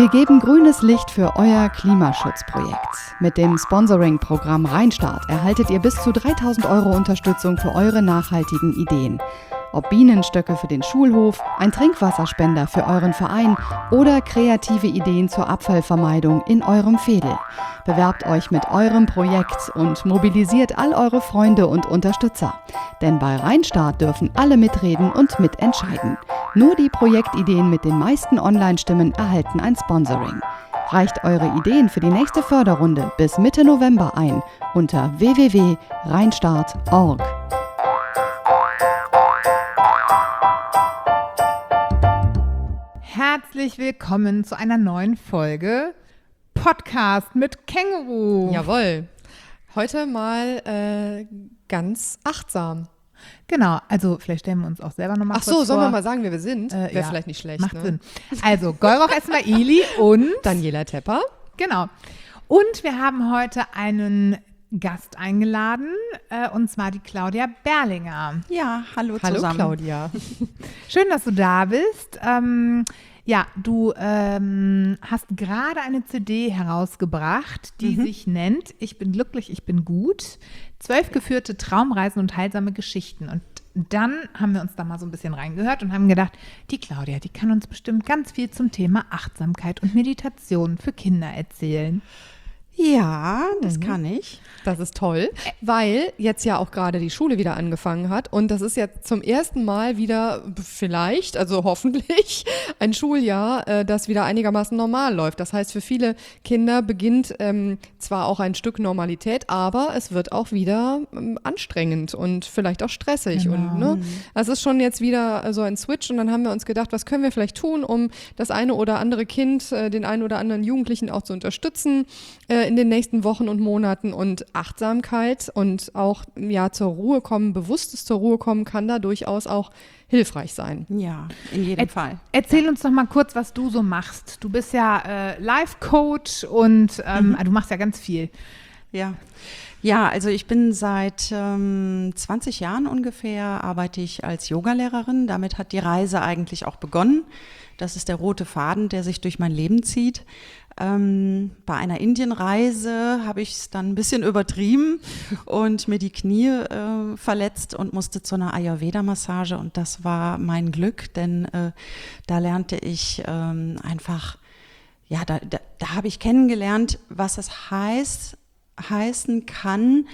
Wir geben grünes Licht für euer Klimaschutzprojekt. Mit dem Sponsoring-Programm Rheinstart erhaltet ihr bis zu 3.000 € Unterstützung für eure nachhaltigen Ideen. Ob Bienenstöcke für den Schulhof, ein Trinkwasserspender für euren Verein oder kreative Ideen zur Abfallvermeidung in eurem Veedel. Bewerbt euch mit eurem Projekt und mobilisiert all eure Freunde und Unterstützer. Denn bei Rheinstart dürfen alle mitreden und mitentscheiden. Nur die Projektideen mit den meisten Online-Stimmen erhalten ein Sponsoring. Reicht eure Ideen für die nächste Förderrunde bis Mitte November ein unter www.rheinstart.org. Herzlich willkommen zu einer neuen Folge Podcast mit Känguru. Jawohl. Heute mal ganz achtsam. Genau, also vielleicht stellen wir uns auch selber nochmal kurz vor. Ach so, sollen wir mal sagen, wer wir sind? Wäre ja, vielleicht nicht schlecht. Macht ne? Sinn. Also Golroch Esmaili und Daniela Tepper. Genau. Und wir haben heute einen Gast eingeladen, und zwar die Claudia Berlinger. Ja, hallo Hallo zusammen. Claudia. Schön, dass du da bist. Ja, du hast gerade eine CD herausgebracht, die sich nennt Ich bin glücklich, ich bin gut. 12 geführte Traumreisen und heilsame Geschichten. Und dann haben wir uns da mal so ein bisschen reingehört und haben gedacht, die Claudia, die kann uns bestimmt ganz viel zum Thema Achtsamkeit und Meditation für Kinder erzählen. Ja, das kann ich. Das ist toll, weil jetzt ja auch gerade die Schule wieder angefangen hat und das ist jetzt zum ersten Mal wieder vielleicht, also hoffentlich, ein Schuljahr, das wieder einigermaßen normal läuft. Das heißt, für viele Kinder beginnt zwar auch ein Stück Normalität, aber es wird auch wieder anstrengend und vielleicht auch stressig. Genau. Und ne, es ist schon jetzt wieder so ein Switch und dann haben wir uns gedacht, was können wir vielleicht tun, um das eine oder andere Kind, den einen oder anderen Jugendlichen auch zu unterstützen, in den nächsten Wochen und Monaten, und Achtsamkeit und auch ja zur Ruhe kommen, bewusstes zur Ruhe kommen kann da durchaus auch hilfreich sein. Ja, in jedem Fall. Erzähl uns doch mal kurz, was du so machst. Du bist ja Life-Coach und du machst ja ganz viel. Ja, also ich bin seit 20 Jahren ungefähr, arbeite ich als Yogalehrerin. Damit hat die Reise eigentlich auch begonnen. Das ist der rote Faden, der sich durch mein Leben zieht. Bei einer Indienreise habe ich es dann ein bisschen übertrieben und mir die Knie verletzt und musste zu einer Ayurveda-Massage, und das war mein Glück, denn da lernte ich einfach, ja, da habe ich kennengelernt, was es heißen kann,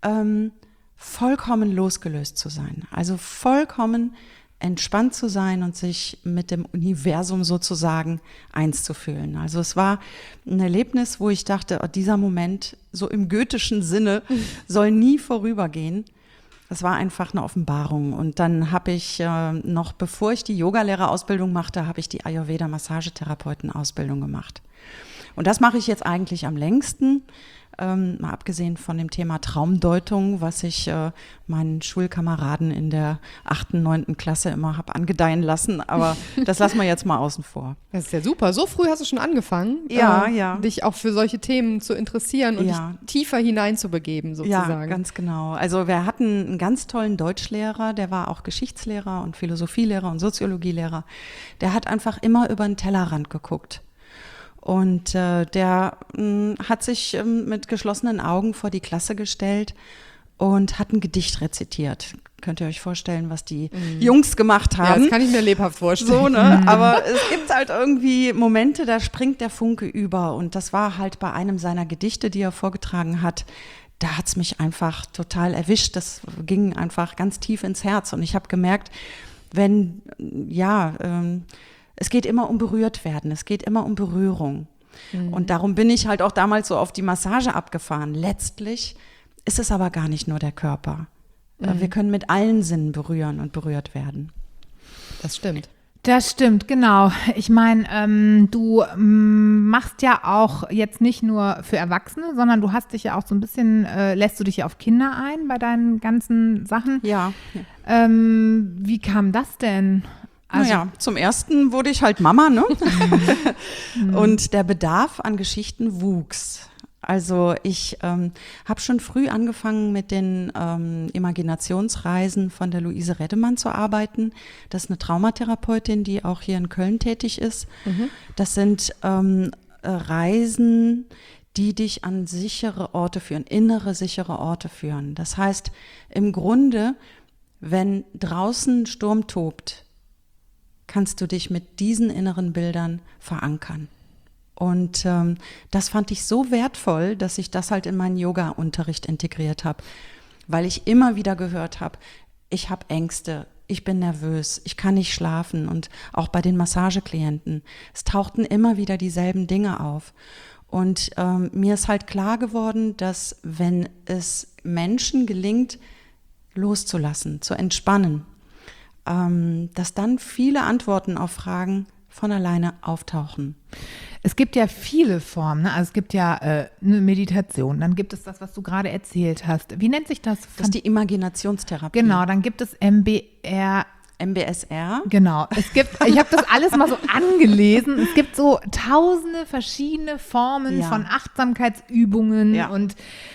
vollkommen losgelöst zu sein, also vollkommen entspannt zu sein und sich mit dem Universum sozusagen eins zu fühlen. Also es war ein Erlebnis, wo ich dachte, dieser Moment, so im goethischen Sinne, soll nie vorübergehen. Das war einfach eine Offenbarung. Und dann habe ich noch, bevor ich die Yogalehrerausbildung machte, habe ich die Ayurveda-Massagetherapeutenausbildung gemacht. Und das mache ich jetzt eigentlich am längsten. Mal abgesehen von dem Thema Traumdeutung, was ich meinen Schulkameraden in der 8., 9. Klasse immer habe angedeihen lassen, aber das lassen wir jetzt mal außen vor. Das ist ja super. So früh hast du schon angefangen, Ja. dich auch für solche Themen zu interessieren und dich tiefer hineinzubegeben sozusagen. Ja, ganz genau. Also wir hatten einen ganz tollen Deutschlehrer, der war auch Geschichtslehrer und Philosophielehrer und Soziologielehrer. Der hat einfach immer über den Tellerrand geguckt. Und der hat sich mit geschlossenen Augen vor die Klasse gestellt und hat ein Gedicht rezitiert. Könnt ihr euch vorstellen, was die Jungs gemacht haben? Ja, das kann ich mir lebhaft vorstellen. So, ne? Aber es gibt halt irgendwie Momente, da springt der Funke über. Und das war halt bei einem seiner Gedichte, die er vorgetragen hat. Da hat's mich einfach total erwischt. Das ging einfach ganz tief ins Herz. Und ich habe gemerkt, es geht immer um berührt werden, es geht immer um Berührung. Und darum bin ich halt auch damals so auf die Massage abgefahren. Letztlich ist es aber gar nicht nur der Körper. Wir können mit allen Sinnen berühren und berührt werden. Das stimmt. Das stimmt, genau. Ich meine, du machst ja auch jetzt nicht nur für Erwachsene, sondern du hast dich ja auch so ein bisschen, lässt du dich ja auf Kinder ein bei deinen ganzen Sachen? Ja. Wie kam das denn? Also, naja, zum ersten wurde ich halt Mama, ne? Und der Bedarf an Geschichten wuchs. Also ich habe schon früh angefangen mit den Imaginationsreisen von der Luise Reddemann zu arbeiten. Das ist eine Traumatherapeutin, die auch hier in Köln tätig ist. Das sind Reisen, die dich an sichere Orte führen, innere sichere Orte führen. Das heißt, im Grunde, wenn draußen Sturm tobt, kannst du dich mit diesen inneren Bildern verankern. Und das fand ich so wertvoll, dass ich das halt in meinen Yoga-Unterricht integriert habe, weil ich immer wieder gehört habe, ich habe Ängste, ich bin nervös, ich kann nicht schlafen und auch bei den Massageklienten, es tauchten immer wieder dieselben Dinge auf. Und mir ist halt klar geworden, dass wenn es Menschen gelingt, loszulassen, zu entspannen, dass dann viele Antworten auf Fragen von alleine auftauchen. Es gibt ja viele Formen, ne? Also es gibt ja eine Meditation, dann gibt es das, was du gerade erzählt hast. Wie nennt sich das? Das ist die Imaginationstherapie. Genau, dann gibt es MBSR. Genau. Ich habe das alles mal so angelesen. Es gibt so tausende verschiedene Formen von Achtsamkeitsübungen und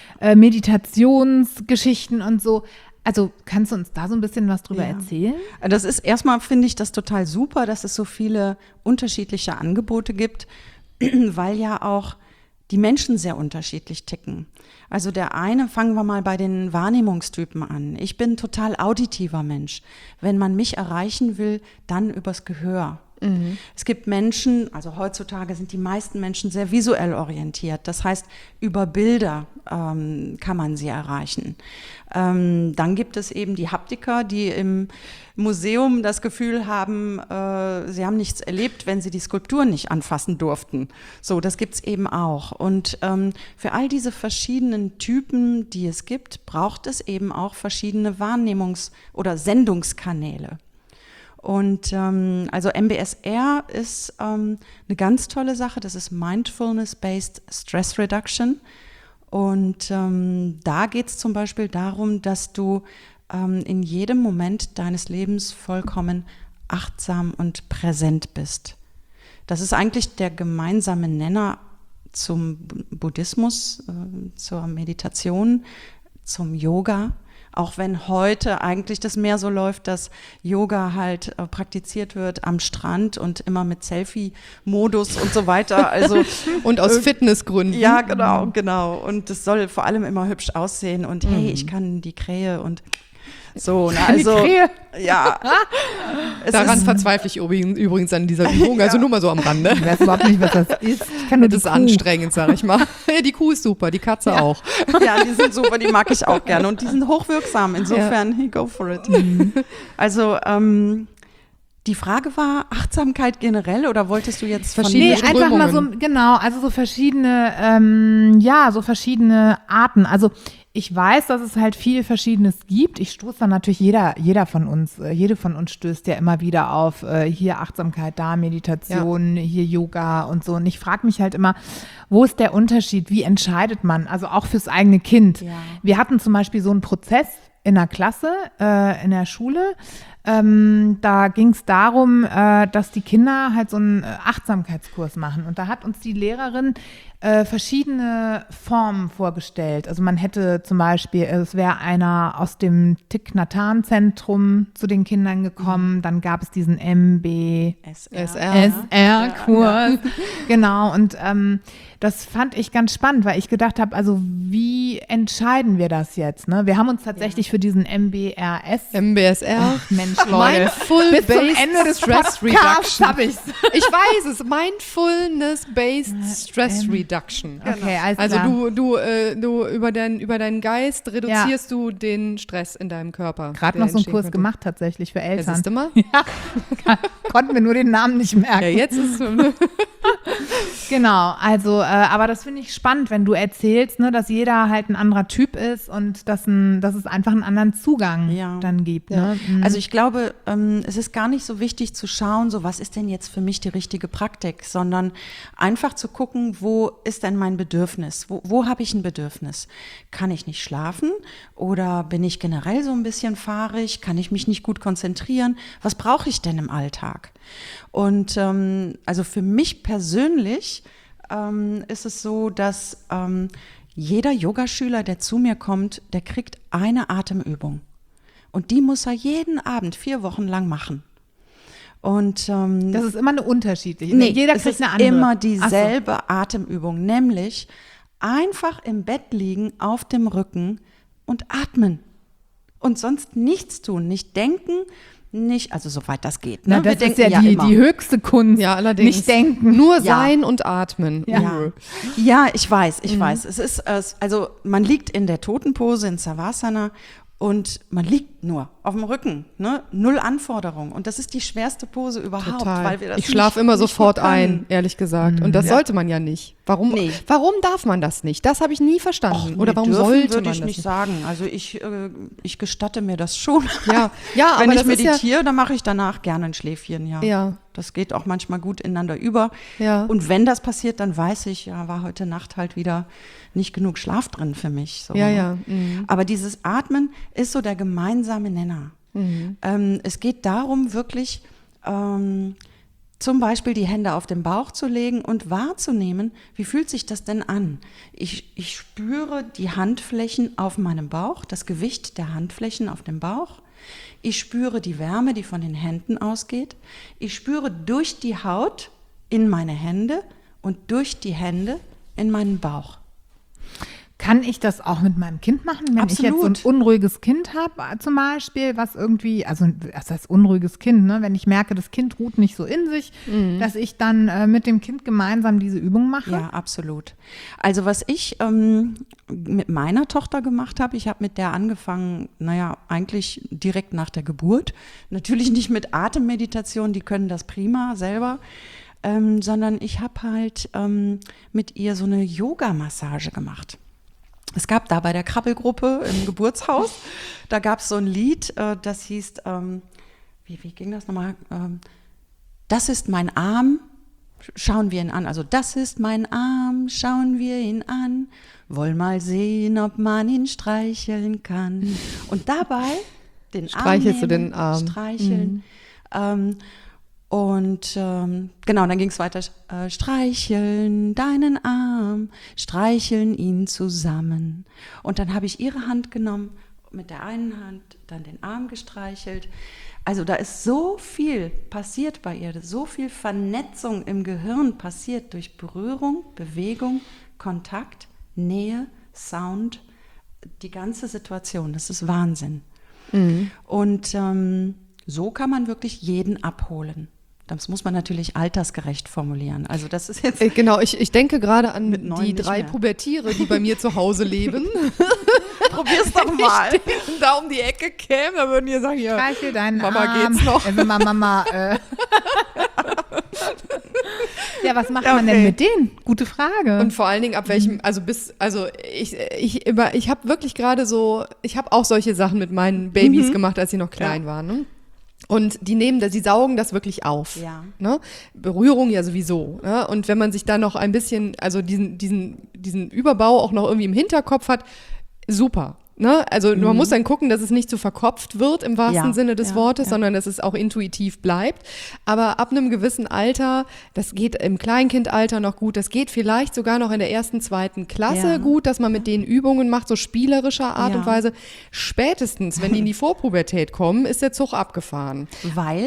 Meditationsgeschichten und so. Also kannst du uns da so ein bisschen was drüber erzählen? Das ist erstmal, finde ich das total super, dass es so viele unterschiedliche Angebote gibt, weil ja auch die Menschen sehr unterschiedlich ticken. Also der eine, fangen wir mal bei den Wahrnehmungstypen an. Ich bin total auditiver Mensch. Wenn man mich erreichen will, dann übers Gehör. Es gibt Menschen, also heutzutage sind die meisten Menschen sehr visuell orientiert. Das heißt, über Bilder kann man sie erreichen. Dann gibt es eben die Haptiker, die im Museum das Gefühl haben, sie haben nichts erlebt, wenn sie die Skulptur nicht anfassen durften. So, das gibt's eben auch. Und für all diese verschiedenen Typen, die es gibt, braucht es eben auch verschiedene Wahrnehmungs- oder Sendungskanäle. Und also MBSR ist eine ganz tolle Sache, das ist Mindfulness-Based Stress Reduction. Und da geht es zum Beispiel darum, dass du in jedem Moment deines Lebens vollkommen achtsam und präsent bist. Das ist eigentlich der gemeinsame Nenner zum Buddhismus, zur Meditation, zum Yoga. Auch wenn heute eigentlich das mehr so läuft, dass Yoga halt praktiziert wird am Strand und immer mit Selfie-Modus und so weiter. Also und aus Fitnessgründen. Ja, genau. Und das soll vor allem immer hübsch aussehen und hey, ich kann die Krähe und so. Also, die Krähe? Ja. Daran verzweifle ich übrigens an dieser Übung, also nur mal so am Rande. Ich weiß überhaupt nicht, was das ist. Ich kann nur das ist anstrengend, sag ich mal. Die Kuh ist super, die Katze auch. Ja, die sind super, die mag ich auch gerne und die sind hochwirksam, insofern, go for it. Also, die Frage war Achtsamkeit generell oder wolltest du jetzt verschiedene einfach mal so, genau, also so verschiedene, so verschiedene Arten. Also ich weiß, dass es halt viel Verschiedenes gibt. Ich stoße dann natürlich jede von uns stößt ja immer wieder auf hier Achtsamkeit, da Meditation, hier Yoga und so. Und ich frage mich halt immer, wo ist der Unterschied? Wie entscheidet man? Also auch fürs eigene Kind. Ja. Wir hatten zum Beispiel so einen Prozess in der Klasse, in der Schule. Da ging es darum, dass die Kinder halt so einen Achtsamkeitskurs machen. Und da hat uns die Lehrerin verschiedene Formen vorgestellt. Also man hätte zum Beispiel, es wäre einer aus dem Thich Nhat Hanh Zentrum zu den Kindern gekommen. Dann gab es diesen MBSR-Kurs. Genau, und das fand ich ganz spannend, weil ich gedacht habe, also wie entscheiden wir das jetzt? Ne? Wir haben uns tatsächlich für diesen MBSR, Mensch, Leute, bis zum Ende des Stress Podcasts habe ich's. Ich weiß es, Mindfulness-Based Stress Reduction. Okay, also du über deinen Geist reduzierst du den Stress in deinem Körper. Gerade noch so einen Kurs gemacht tatsächlich für Eltern. Das ist immer? Ja, konnten wir nur den Namen nicht merken. Ja, jetzt ist Genau, also, aber das finde ich spannend, wenn du erzählst, ne, dass jeder halt ein anderer Typ ist und dass es einfach einen anderen Zugang dann gibt. Ja. Ne? Also ich glaube, es ist gar nicht so wichtig zu schauen, so was ist denn jetzt für mich die richtige Praktik, sondern einfach zu gucken, wo ist denn mein Bedürfnis? Wo habe ich ein Bedürfnis? Kann ich nicht schlafen oder bin ich generell so ein bisschen fahrig? Kann ich mich nicht gut konzentrieren? Was brauche ich denn im Alltag? Und also für mich persönlich ist es so, dass jeder Yogaschüler, der zu mir kommt, der kriegt eine Atemübung. Und die muss er jeden Abend 4 Wochen lang machen. Und Das ist immer eine unterschiedliche. nee, Jeder es kriegt ist eine andere. immer Ach so. dieselbe Atemübung, nämlich einfach im Bett liegen, auf dem Rücken und atmen. Und sonst nichts tun, nicht denken, nicht, also soweit das geht. Ne? Na, das Wir ist ja denken die, immer. die höchste Kunst. Ja, allerdings. Nicht denken. Nur Ja. sein und atmen. Ja. Ja, ich weiß. Es ist, also man liegt in der Totenpose, in Savasana, und man liegt nur auf dem Rücken, ne? 0 Anforderung. Und das ist die schwerste Pose überhaupt, Total. weil wir das Ich schlafe immer nicht sofort gut können. ein, ehrlich gesagt. Und das sollte man ja nicht. Warum, Nee. warum darf man das nicht? Das habe ich nie verstanden. Och, Oder nee, warum dürfen sollte würde man ich das nicht sagen. Also ich gestatte mir das schon. Ja, ja, Wenn aber ich das ist ja- meditiere, dann mache ich danach gerne ein Schläfchen, ja. Ja. Das geht auch manchmal gut ineinander über. Ja. Und wenn das passiert, dann weiß ich, ja, war heute Nacht halt wieder nicht genug Schlaf drin für mich. So, Ja, ne? ja. Mhm. Aber dieses Atmen ist so der gemeinsame Nenner. Es geht darum, wirklich zum Beispiel die Hände auf den Bauch zu legen und wahrzunehmen, wie fühlt sich das denn an? Ich spüre die Handflächen auf meinem Bauch, das Gewicht der Handflächen auf dem Bauch. Ich spüre die Wärme, die von den Händen ausgeht. Ich spüre durch die Haut in meine Hände und durch die Hände in meinen Bauch. Kann ich das auch mit meinem Kind machen, wenn ich jetzt so ein Absolut. unruhiges Kind habe, zum Beispiel, was irgendwie, also das heißt unruhiges Kind, ne? Wenn ich merke, das Kind ruht nicht so in sich, dass ich dann mit dem Kind gemeinsam diese Übung mache? Ja, absolut. Also was ich mit meiner Tochter gemacht habe, ich habe mit der angefangen, naja, eigentlich direkt nach der Geburt. Natürlich nicht mit Atemmeditation, die können das prima selber, sondern ich habe halt mit ihr so eine Yoga-Massage gemacht. Es gab da bei der Krabbelgruppe im Geburtshaus, da gab es so ein Lied, das hieß, wie ging das nochmal? Das ist mein Arm, schauen wir ihn an. Also das ist mein Arm, schauen wir ihn an, wollen mal sehen, ob man ihn streicheln kann. Und dabei den Streichelst du Arm nehmen, den Arm? streicheln. Genau, dann ging es weiter. Streicheln deinen Arm, streicheln ihn zusammen. Und dann habe ich ihre Hand genommen, mit der einen Hand dann den Arm gestreichelt. Also da ist so viel passiert bei ihr, so viel Vernetzung im Gehirn passiert durch Berührung, Bewegung, Kontakt, Nähe, Sound, die ganze Situation. Das ist Wahnsinn. Und so kann man wirklich jeden abholen. Das muss man natürlich altersgerecht formulieren. Also das ist jetzt Genau, ich denke gerade an Mit 9 die nicht 3 mehr. Pubertiere, die bei mir zu Hause leben. probier's doch mal. Wenn die da um die Ecke kämen, dann würden die sagen, ja, Streichel deinen Mama, Arm. geht's noch? Mama. Ja, was macht man denn Okay. mit denen? Gute Frage. Und vor allen Dingen ab welchem, ich habe wirklich gerade so, ich habe auch solche Sachen mit meinen Babys gemacht, als sie noch klein waren. Ne? Und die saugen das wirklich auf. Ja. Ne? Berührung ja sowieso. Ne? Und wenn man sich da noch ein bisschen, also diesen Überbau auch noch irgendwie im Hinterkopf hat, super. Ne? Also man muss dann gucken, dass es nicht zu verkopft wird im wahrsten Ja, Sinne des ja, Wortes, ja. sondern dass es auch intuitiv bleibt. Aber ab einem gewissen Alter, das geht im Kleinkindalter noch gut, das geht vielleicht sogar noch in der 1., 2. Klasse Ja. gut, dass man mit denen Übungen macht, so spielerischer Art Ja. und Weise. Spätestens, wenn die in die Vorpubertät kommen, ist der Zug abgefahren. Weil?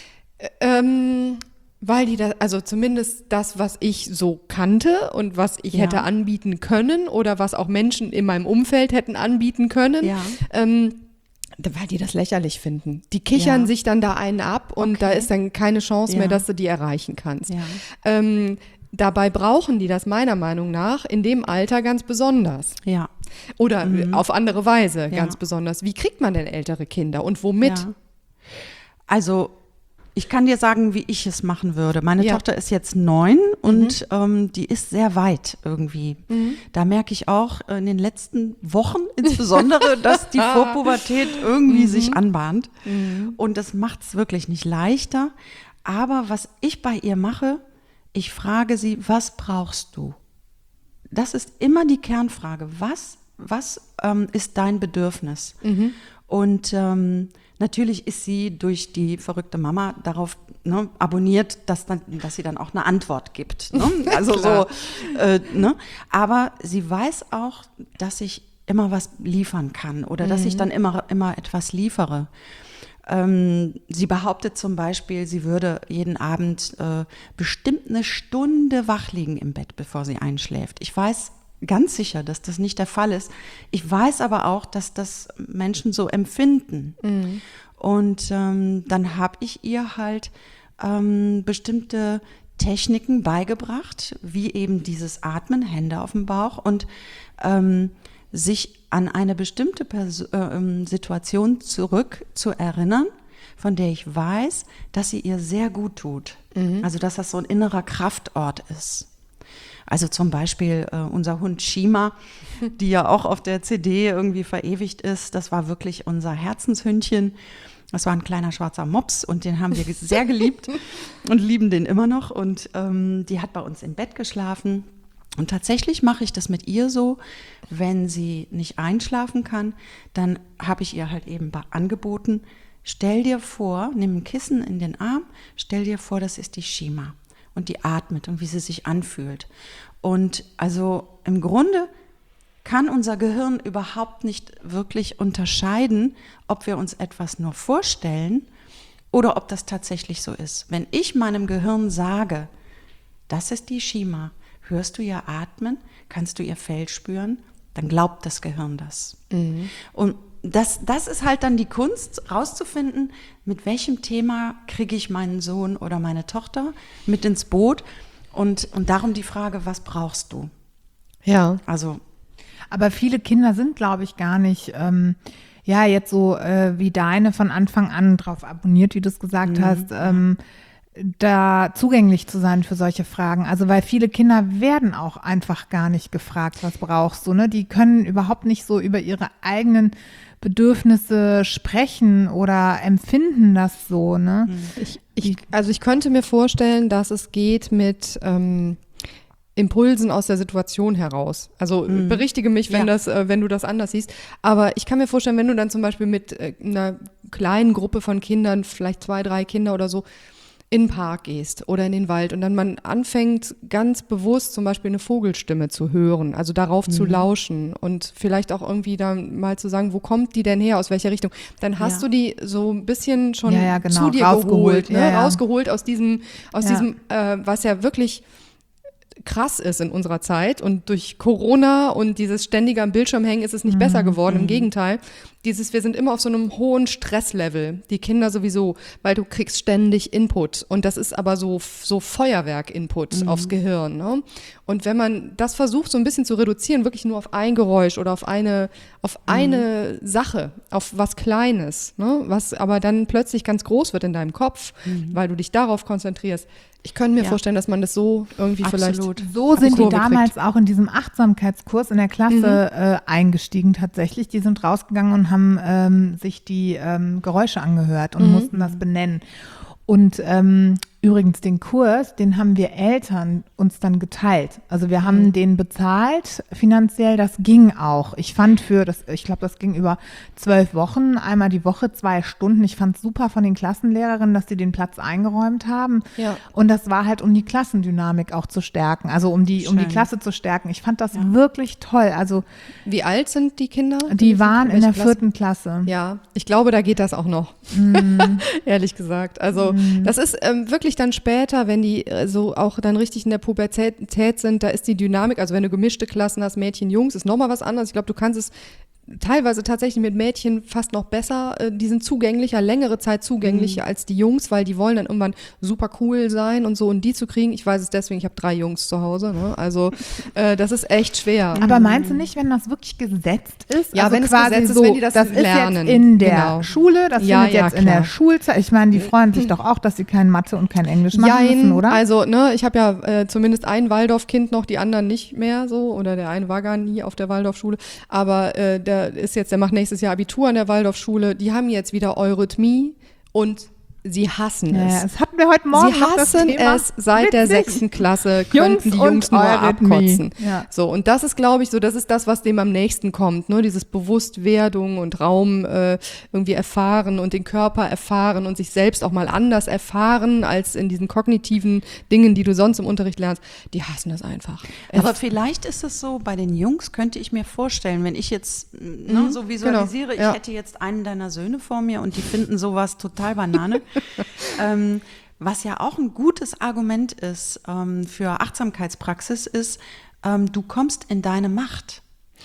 Weil die da, also zumindest das, was ich so kannte und was ich Ja. hätte anbieten können oder was auch Menschen in meinem Umfeld hätten anbieten können, Ja. weil die das lächerlich finden. Die kichern Ja. sich dann da einen ab und da ist dann keine Chance mehr, Ja. dass du die erreichen kannst. Ja. Dabei brauchen die das meiner Meinung nach in dem Alter ganz besonders. Ja. Oder auf andere Weise Ja. ganz besonders. Wie kriegt man denn ältere Kinder und womit? Ja. Also ich kann dir sagen, wie ich es machen würde. Meine Ja. Tochter ist jetzt 9 und die ist sehr weit irgendwie. Da merke ich auch in den letzten Wochen insbesondere, dass die Vorpubertät irgendwie sich anbahnt. Und das macht es wirklich nicht leichter. Aber was ich bei ihr mache, ich frage sie, was brauchst du? Das ist immer die Kernfrage. Was ist dein Bedürfnis? Und Natürlich ist sie durch die verrückte Mama darauf abonniert, dass sie dann auch eine Antwort gibt. Ne? Also so, ne? Aber sie weiß auch, dass ich immer was liefern kann oder dass ich dann immer etwas liefere. Sie behauptet zum Beispiel, sie würde jeden Abend bestimmt eine Stunde wach liegen im Bett, bevor sie einschläft. Ich weiß ganz sicher, dass das nicht der Fall ist. Ich weiß aber auch, dass das Menschen so empfinden. Und dann habe ich ihr halt bestimmte Techniken beigebracht, wie eben dieses Atmen, Hände auf dem Bauch und sich an eine bestimmte Situation zurück zu erinnern, von der ich weiß, dass sie ihr sehr gut tut. Also dass das so ein innerer Kraftort ist. Also zum Beispiel unser Hund Shima, die ja auch auf der CD irgendwie verewigt ist, das war wirklich unser Herzenshündchen. Das war ein kleiner schwarzer Mops und den haben wir sehr geliebt und lieben den immer noch. Und die hat bei uns im Bett geschlafen. Und tatsächlich mache ich das mit ihr so, wenn sie nicht einschlafen kann, dann habe ich ihr halt eben angeboten, stell dir vor, nimm ein Kissen in den Arm, stell dir vor, das ist die Shima. Und die atmet und wie sie sich anfühlt. Und also im Grunde kann unser Gehirn überhaupt nicht wirklich unterscheiden, ob wir uns etwas nur vorstellen oder ob das tatsächlich so ist. Wenn ich meinem Gehirn sage, das ist die Shima, hörst du ihr atmen, kannst du ihr Fell spüren, dann glaubt das Gehirn das. Und das ist halt dann die Kunst, rauszufinden, mit welchem Thema kriege ich meinen Sohn oder meine Tochter mit ins Boot und darum die Frage, was brauchst du? Ja. Also. Aber viele Kinder sind, glaube ich, gar nicht, jetzt so wie deine von Anfang an drauf abonniert, wie du es gesagt hast, da zugänglich zu sein für solche Fragen. Also weil viele Kinder werden auch einfach gar nicht gefragt, was brauchst du, ne? Die können überhaupt nicht so über ihre eigenen Bedürfnisse sprechen oder empfinden das so, ne? Ich könnte mir vorstellen, dass es geht mit Impulsen aus der Situation heraus. Also berichtige mich, wenn du das anders siehst. Aber ich kann mir vorstellen, wenn du dann zum Beispiel mit einer kleinen Gruppe von Kindern, vielleicht 2, 3 Kinder oder so, in den Park gehst oder in den Wald und dann man anfängt ganz bewusst zum Beispiel eine Vogelstimme zu hören, also darauf zu lauschen und vielleicht auch irgendwie dann mal zu sagen, wo kommt die denn her, aus welcher Richtung, dann hast du die so ein bisschen schon genau, zu dir rausgeholt, geholt, rausgeholt aus diesem, was ja wirklich krass ist in unserer Zeit und durch Corona und dieses ständige am Bildschirm hängen ist es nicht besser geworden, im Gegenteil. Wir sind immer auf so einem hohen Stresslevel, die Kinder sowieso, weil du kriegst ständig Input und das ist aber so Feuerwerk-Input aufs Gehirn, ne? Und wenn man das versucht so ein bisschen zu reduzieren, wirklich nur auf ein Geräusch oder auf eine Sache, auf was Kleines, ne? Was aber dann plötzlich ganz groß wird in deinem Kopf, weil du dich darauf konzentrierst. Ich könnte mir vorstellen, dass man das so irgendwie vielleicht so sind die damals auch in diesem Achtsamkeitskurs in der Klasse eingestiegen tatsächlich. Die sind rausgegangen und haben sich die Geräusche angehört und mussten das benennen. Und übrigens den Kurs, den haben wir Eltern uns dann geteilt. Also wir haben den bezahlt finanziell, das ging auch. Ich fand ich glaube, das ging über 12 Wochen, einmal die Woche 2 Stunden. Ich fand es super von den Klassenlehrerinnen, dass sie den Platz eingeräumt haben. Ja. Und das war halt, um die Klassendynamik auch zu stärken, also um die Klasse zu stärken. Ich fand das wirklich toll. Also wie alt sind die Kinder? Die waren in der 4. Klasse. Ja, ich glaube, da geht das auch noch, ehrlich gesagt. Also das ist wirklich dann später, wenn die so auch dann richtig in der Pubertät sind, da ist die Dynamik, also wenn du gemischte Klassen hast, Mädchen, Jungs, ist nochmal was anderes. Ich glaube, du kannst es teilweise tatsächlich mit Mädchen fast noch besser, die sind zugänglicher, längere Zeit zugänglicher als die Jungs, weil die wollen dann irgendwann super cool sein und so, und die zu kriegen, ich weiß es deswegen, ich habe 3 Jungs zu Hause, ne? Also das ist echt schwer. Aber meinst du nicht, wenn das wirklich gesetzt ist? Ja, also wenn es quasi gesetzt ist, so, wenn die das lernen. Ist jetzt in der Schule, das findet jetzt in klar. der Schulzeit, ich meine, die freuen sich doch auch, dass sie kein Mathe und kein Englisch machen müssen, oder? Also, ne, ich habe ja zumindest ein Waldorfkind noch, die anderen nicht mehr so, oder der eine war gar nie auf der Waldorfschule, aber der macht nächstes Jahr Abitur an der Waldorfschule, die haben jetzt wieder Eurythmie und sie hassen Ja, es. das hatten wir heute Morgen Sie noch das hassen Thema. es seit der Witzig. 6. Klasse, Jungs könnten die und Jungs nur Eurythmie. abkotzen. Ja. So, und das ist, glaube ich, so, das ist das, was dem am nächsten kommt, ne? Dieses Bewusstwerdung und Raum irgendwie erfahren und den Körper erfahren und sich selbst auch mal anders erfahren als in diesen kognitiven Dingen, die du sonst im Unterricht lernst. Die hassen das einfach. Aber vielleicht ist es so, bei den Jungs könnte ich mir vorstellen, wenn ich jetzt so visualisiere, genau, ja. ich hätte jetzt einen deiner Söhne vor mir und die finden sowas total Banane. Was ja auch ein gutes Argument ist für Achtsamkeitspraxis ist, du kommst in deine Macht.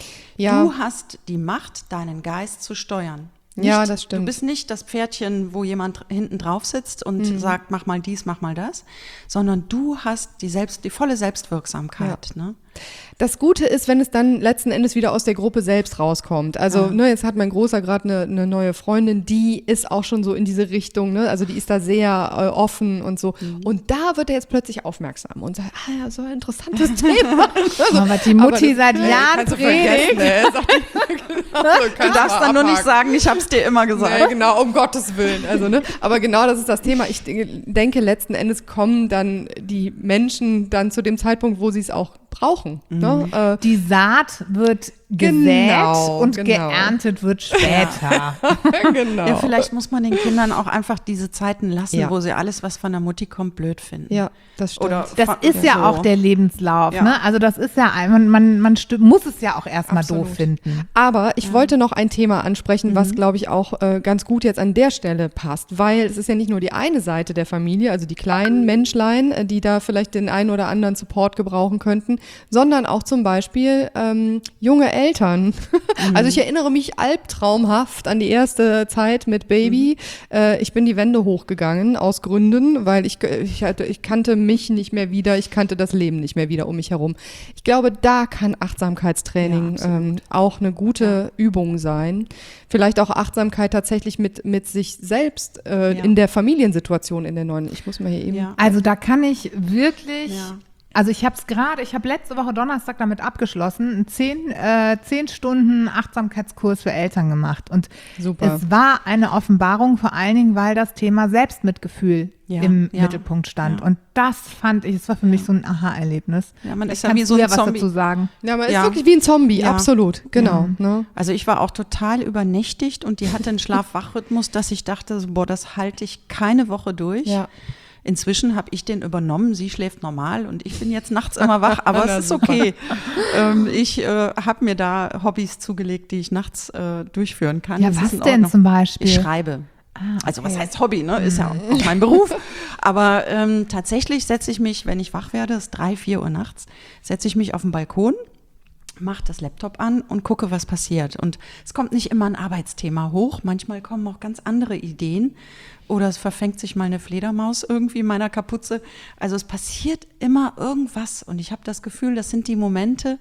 Ja. Du hast die Macht, deinen Geist zu steuern. Ja, das stimmt. Du bist nicht das Pferdchen, wo jemand hinten drauf sitzt und sagt, mach mal dies, mach mal das, sondern du hast die volle Selbstwirksamkeit. Ne? Das Gute ist, wenn es dann letzten Endes wieder aus der Gruppe selbst rauskommt. Also, ne, jetzt hat mein Großer gerade eine neue Freundin, die ist auch schon so in diese Richtung, ne? Also die ist da sehr offen und so. Und da wird er jetzt plötzlich aufmerksam und sagt, ja, so ein interessantes Thema. Aber die Mutti seit Jahren kannst du predigt. vergessen, ne? Sagt die, genau, Du darfst dann nur nicht sagen, ich hab's dir immer gesagt. Nee, genau, um Gottes Willen. Also, ne? Aber genau das ist das Thema. Ich denke, letzten Endes kommen dann die Menschen dann zu dem Zeitpunkt, wo sie es auch brauchen. Ne? Die Saat wird gesät Genau, und genau. geerntet wird später. Genau. Ja, vielleicht muss man den Kindern auch einfach diese Zeiten lassen, Ja. wo sie alles, was von der Mutti kommt, blöd finden. Ja, das stimmt. Oder Das ist ja so. auch der Lebenslauf. Ja. Ne? Also das ist ja, man muss es ja auch erstmal Absolut. doof finden. Aber ich wollte noch ein Thema ansprechen, was, glaube ich, auch ganz gut jetzt an der Stelle passt, weil es ist ja nicht nur die eine Seite der Familie, also die kleinen Menschlein, die da vielleicht den einen oder anderen Support gebrauchen könnten, sondern auch zum Beispiel junge Eltern. Also ich erinnere mich albtraumhaft an die erste Zeit mit Baby. Ich bin die Wände hochgegangen aus Gründen, weil ich kannte mich nicht mehr wieder, ich kannte das Leben nicht mehr wieder um mich herum. Ich glaube, da kann Achtsamkeitstraining auch eine gute Übung sein. Vielleicht auch Achtsamkeit tatsächlich mit sich selbst in der Familiensituation in der neuen. Ich muss mal hier eben. Ja. Also da kann ich wirklich, Ja. also ich habe letzte Woche Donnerstag damit abgeschlossen, einen 10 Stunden Achtsamkeitskurs für Eltern gemacht. Und Super. es war eine Offenbarung, vor allen Dingen, weil das Thema Selbstmitgefühl Ja, im ja, Mittelpunkt stand. ja. Und das fand ich, es war für mich so ein Aha-Erlebnis. Ja, man ist Vielleicht ja wie kannst so du ein was Zombie. dazu sagen. Ja, man ist Ja. wirklich wie ein Zombie, Ja. absolut, genau. Ne? Also ich war auch total übernächtigt und die hatte einen Schlaf-Wach-Rhythmus, dass ich dachte, so, boah, das halte ich keine Woche durch. Ja. Inzwischen habe ich den übernommen. Sie schläft normal und ich bin jetzt nachts immer wach, aber Na, es ist super. okay. Ich habe mir da Hobbys zugelegt, die ich nachts durchführen kann. Ja, Das ist was in denn Ordnung. zum Beispiel? Ich schreibe. Also was heißt Hobby, ne? Ist ja auch mein Beruf. Aber tatsächlich setze ich mich, wenn ich wach werde, es ist 3, 4 Uhr nachts, setze ich mich auf den Balkon, mache das Laptop an und gucke, was passiert. Und es kommt nicht immer ein Arbeitsthema hoch. Manchmal kommen auch ganz andere Ideen. Oder es verfängt sich mal eine Fledermaus irgendwie in meiner Kapuze. Also es passiert immer irgendwas. Und ich habe das Gefühl, das sind die Momente,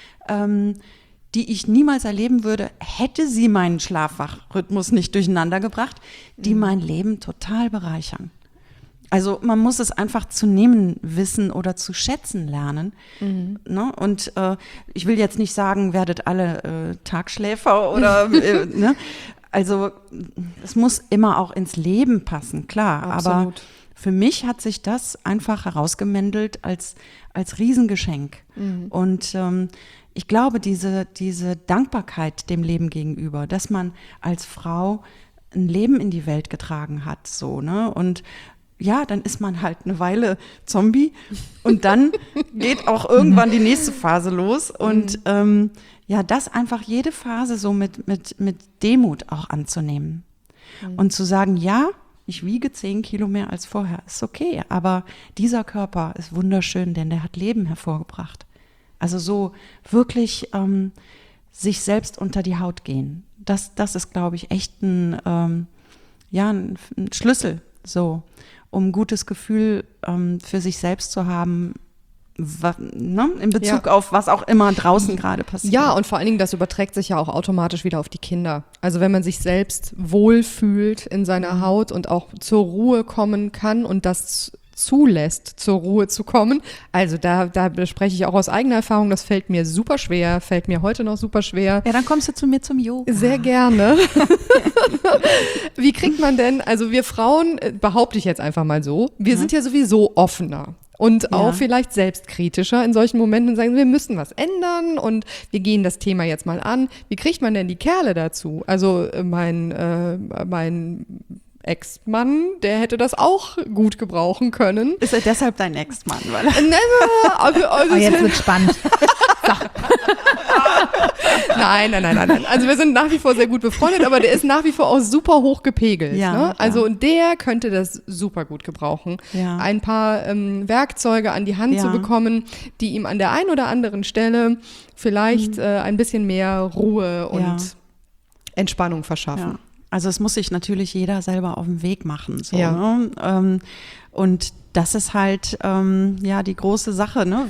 die ich niemals erleben würde, hätte sie meinen Schlaf-Wach-Rhythmus nicht durcheinander gebracht, die mein Leben total bereichern. Also man muss es einfach zu nehmen wissen oder zu schätzen lernen. Ne? Und ich will jetzt nicht sagen, werdet alle Tagschläfer oder ne? Also es muss immer auch ins Leben passen, klar. Aber Absolut. für mich hat sich das einfach herausgemändelt als Riesengeschenk. Und ich glaube, diese Dankbarkeit dem Leben gegenüber, dass man als Frau ein Leben in die Welt getragen hat, so, ne? Und ja, dann ist man halt eine Weile Zombie und dann geht auch irgendwann die nächste Phase los und ja, das einfach jede Phase so mit Demut auch anzunehmen und zu sagen, ja, ich wiege 10 Kilo mehr als vorher, ist okay, aber dieser Körper ist wunderschön, denn der hat Leben hervorgebracht. Also so wirklich sich selbst unter die Haut gehen. Das ist, glaube ich, echt ein Schlüssel, so, um ein gutes Gefühl für sich selbst zu haben, in Bezug auf was auch immer draußen gerade passiert. Ja, und vor allen Dingen, das überträgt sich ja auch automatisch wieder auf die Kinder. Also wenn man sich selbst wohlfühlt in seiner Haut und auch zur Ruhe kommen kann und das zulässt, zur Ruhe zu kommen. Also da spreche ich auch aus eigener Erfahrung, das fällt mir super schwer, fällt mir heute noch super schwer. Ja, dann kommst du zu mir zum Yoga. Sehr gerne. Wie kriegt man denn, also wir Frauen, behaupte ich jetzt einfach mal so, wir sind ja sowieso offener. Und auch vielleicht selbstkritischer in solchen Momenten und sagen, wir müssen was ändern und wir gehen das Thema jetzt mal an. Wie kriegt man denn die Kerle dazu? Also mein Ex-Mann, der hätte das auch gut gebrauchen können. Ist er deshalb dein Ex-Mann? Oh, jetzt wird spannend. Nein. Also wir sind nach wie vor sehr gut befreundet, aber der ist nach wie vor auch super hoch gepegelt. Ja, ne? Also und der könnte das super gut gebrauchen. Ja. Ein paar Werkzeuge an die Hand zu bekommen, die ihm an der einen oder anderen Stelle vielleicht ein bisschen mehr Ruhe und Entspannung verschaffen. Ja. Also es muss sich natürlich jeder selber auf den Weg machen. So, Ja. ne? Und das ist halt die große Sache. Ne?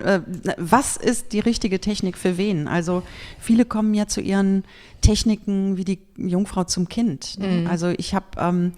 Was ist die richtige Technik für wen? Also viele kommen ja zu ihren Techniken wie die Jungfrau zum Kind. Ne? Also ich habe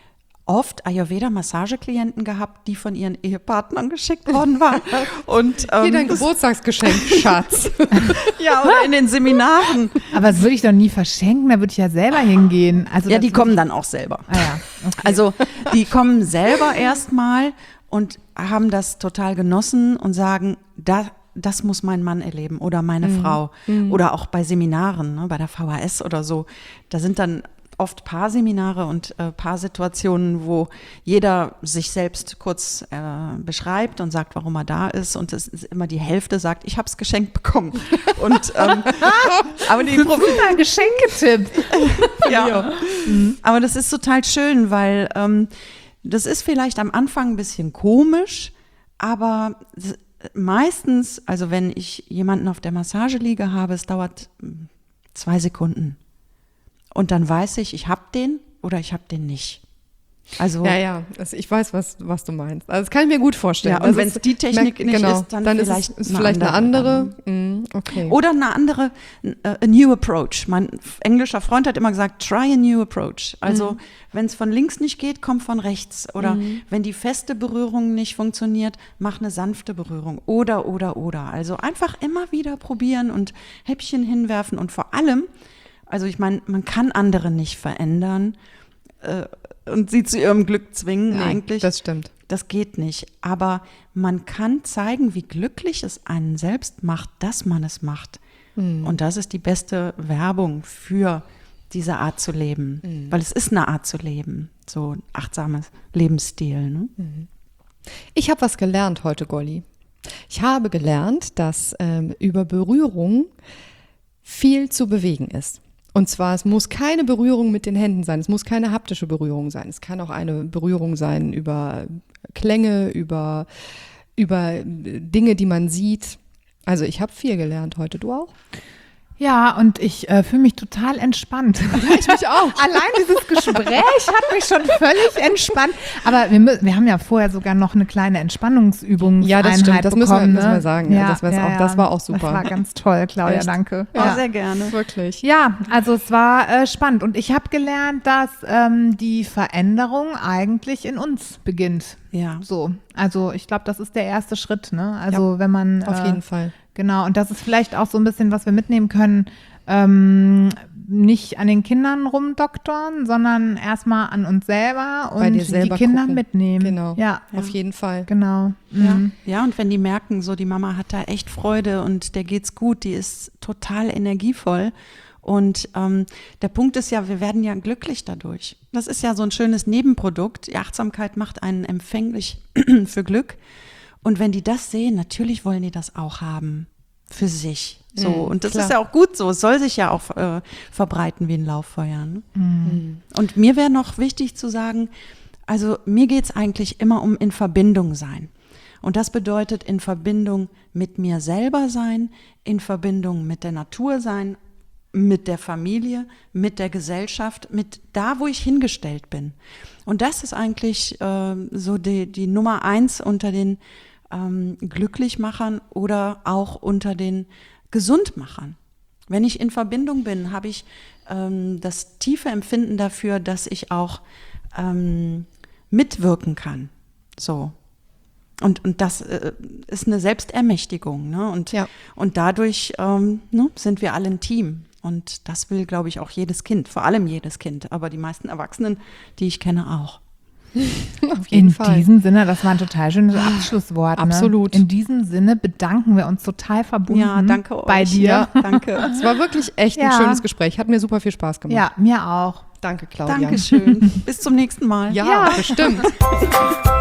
oft Ayurveda-Massageklienten gehabt, die von ihren Ehepartnern geschickt worden waren. Und, Hier dein Geburtstagsgeschenk, Schatz. ja, oder in den Seminaren. Aber das würde ich doch nie verschenken, da würde ich ja selber hingehen. Also Ja, das die kommen dann auch selber. Ah ja, okay. Also die kommen selber erstmal und haben das total genossen und sagen, das muss mein Mann erleben oder meine Frau. Oder auch bei Seminaren, ne, bei der VHS oder so. Da sind dann oft Paarseminare und Paarsituationen, wo jeder sich selbst kurz beschreibt und sagt, warum er da ist. Und es ist immer die Hälfte sagt, ich habe es geschenkt bekommen. Und aber die Super Geschenketipp. ja. Aber das ist total schön, weil das ist vielleicht am Anfang ein bisschen komisch, aber meistens, also wenn ich jemanden auf der Massageliege habe, es dauert 2 Sekunden. Und dann weiß ich habe den oder ich habe den nicht. Also Ja, ich weiß, was du meinst. Also das kann ich mir gut vorstellen. Ja, und Also wenn es die Technik nicht ist, dann ist es vielleicht eine andere. Okay. Oder eine andere, a new approach. Mein englischer Freund hat immer gesagt, try a new approach. Also wenn es von links nicht geht, komm von rechts. Oder wenn die feste Berührung nicht funktioniert, mach eine sanfte Berührung. Oder. Also einfach immer wieder probieren und Häppchen hinwerfen. Und vor allem, also ich meine, man kann andere nicht verändern und sie zu ihrem Glück zwingen eigentlich. Das stimmt. Das geht nicht. Aber man kann zeigen, wie glücklich es einen selbst macht, dass man es macht. Und das ist die beste Werbung für diese Art zu leben. Weil es ist eine Art zu leben. So ein achtsames Lebensstil. Ne? Ich habe was gelernt heute, Golli. Ich habe gelernt, dass über Berührung viel zu bewegen ist. Und zwar, es muss keine Berührung mit den Händen sein, es muss keine haptische Berührung sein. Es kann auch eine Berührung sein über Klänge, über Dinge, die man sieht. Also ich habe viel gelernt heute, du auch? Ja, und ich fühle mich total entspannt. Ich mich auch. Allein dieses Gespräch hat mich schon völlig entspannt. Aber wir haben ja vorher sogar noch eine kleine Entspannungsübung Ja, das stimmt, das bekommen, müssen wir sagen. Ja, das war auch super. Das war ganz toll, Claudia, Echt? danke. Ja, sehr gerne. Wirklich. Ja, also es war spannend. Und ich habe gelernt, dass die Veränderung eigentlich in uns beginnt. Ja. So, also ich glaube, das ist der erste Schritt, ne? Also wenn man Auf jeden Fall. Genau, und das ist vielleicht auch so ein bisschen, was wir mitnehmen können, nicht an den Kindern rumdoktoren, sondern erstmal an uns selber Bei und dir selber die Kinder gucken. mitnehmen. Genau, Ja, auf jeden Fall. genau. Ja, und wenn die merken, so die Mama hat da echt Freude und der geht's gut, die ist total energievoll. Und der Punkt ist ja, wir werden ja glücklich dadurch. Das ist ja so ein schönes Nebenprodukt. Die Achtsamkeit macht einen empfänglich für Glück. Und wenn die das sehen, natürlich wollen die das auch haben für sich. So. Und das ist ja auch gut so. Es soll sich ja auch verbreiten wie ein Lauffeuer. Ne? Und mir wäre noch wichtig zu sagen, also mir geht es eigentlich immer um in Verbindung sein. Und das bedeutet in Verbindung mit mir selber sein, in Verbindung mit der Natur sein, mit der Familie, mit der Gesellschaft, mit da, wo ich hingestellt bin. Und das ist eigentlich so die Nummer 1 unter den Glücklichmachern oder auch unter den Gesundmachern. Wenn ich in Verbindung bin, habe ich das tiefe Empfinden dafür, dass ich auch mitwirken kann. So. Und das ist eine Selbstermächtigung, ne? Und dadurch sind wir alle ein Team. Und das will, glaube ich, auch jedes Kind, vor allem jedes Kind, aber die meisten Erwachsenen, die ich kenne, auch. Auf jeden Fall. In diesem Sinne, das war ein total schönes Abschlusswort. Absolut. Ne? In diesem Sinne bedanken wir uns total verbunden danke bei euch. dir. Ja, danke. Es war wirklich echt ein schönes Gespräch. Hat mir super viel Spaß gemacht. Ja, mir auch. Danke, Claudia. Dankeschön. Bis zum nächsten Mal. Ja, bestimmt.